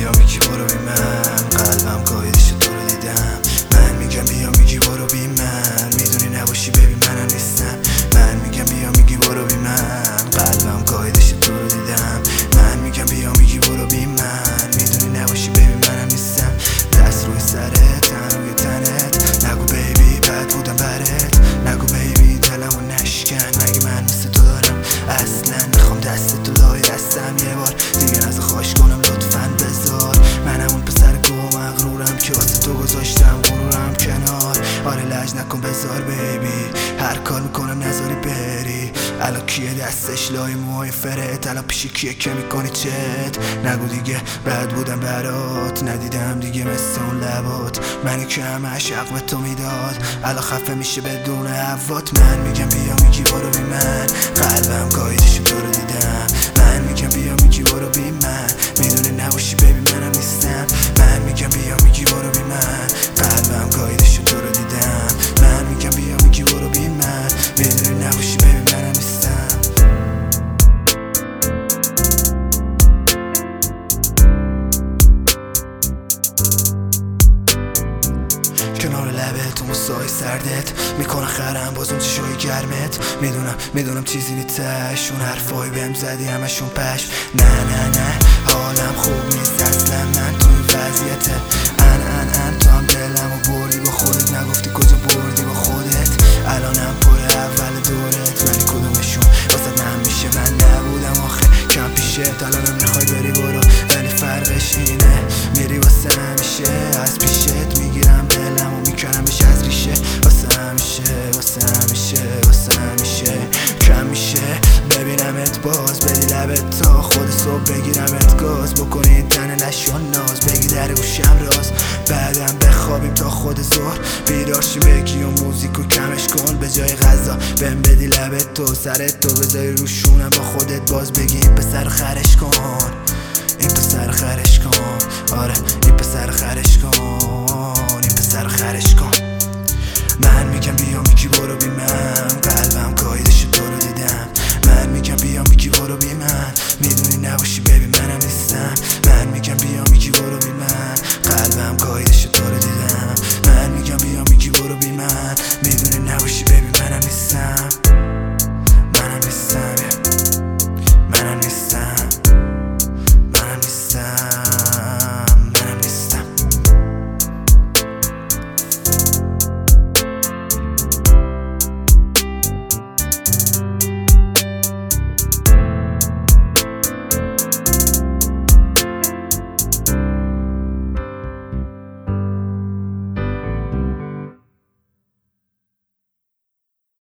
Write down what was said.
بیا میگی برو بی من، قلبم قایدش تو رو دیدم. من میگم بیا میگی برو بی من، میدونی نباشی ببین منم نیستم. من میگم بیا میگی برو بی من، قلبم قایدش تو رو دیدم. من میگم بیا میگی برو بی من، میدونی نباشی ببین منم نیستم. دست روی سرت، تن روی تنت، نگو بیبی بد بودم برات، نگو بیبی دلمو نشکن. مگه من مثل تو دارم اصلا؟ میخوام دست تو لای دستم یه بار دیگه نزد خواهش کنم لطفاً بذار. منم اون پسر گو مغرورم که واسه تو گذاشتم غرورم کنار. آره لج نکن بذار بیبی، هر کار میکنم نذاری بری. الان کیه دستش لای موهای فرت، الان پیش کیه که میکنی چت؟ نگو دیگه بد بودم برات، ندیدم دیگه مثل اون لبات. منی که همش حق به تو میداد، الان خفه میشه بدون هوات. من میگم بیا میگی برو بی من، قلبم قایدش تو رو دیدم. من میگم بیا میگی برو بی من، میدونی نباشی ببین منم نیستم. من میگم بیا میگی برو بی من، قلبم قایدش تو رو دیدم. من میگم بیا میگی برو بی من، میدونی نباشی ببین منم نیستم. کنار لبت اون سای سردت میکنه خرم باز اون چشای گرمت. میدونم چیزی نیستش، اون حرفای بهم زدی همشون پش. نه حالم خوب نیست اصلا، من تو این وضعیته. ان تو هم دلمو بردی با خودت، نگفتی کجا بردی با خودت. الانم پر اول دورت، ولی کدومشون واسه من میشه؟ من نبودم آخه کم پیشت، الانم میخوای بری برو، ولی فرقش اینه میری واسه همیشه. از پیشت میگیرم دلمو میکنمش از ریشه، واسه همیشه کم میشه ببینمت باز، بدی لبت تا خود صبح بگیرمت گاز، بکنی تن نشون ناز، بگی در گوشم راز، بعدم بخوابیم تا خود ظهر بیدار شی، بگی و موزیکو کمش کن، به جای غذا بهم بدی لبت تو، سرت تو بذاری روشونم با خودت باز، بگی این پسر خرش کن، این پسر خرش کن، آره این پسر خرش کن، این پسر خرش کن.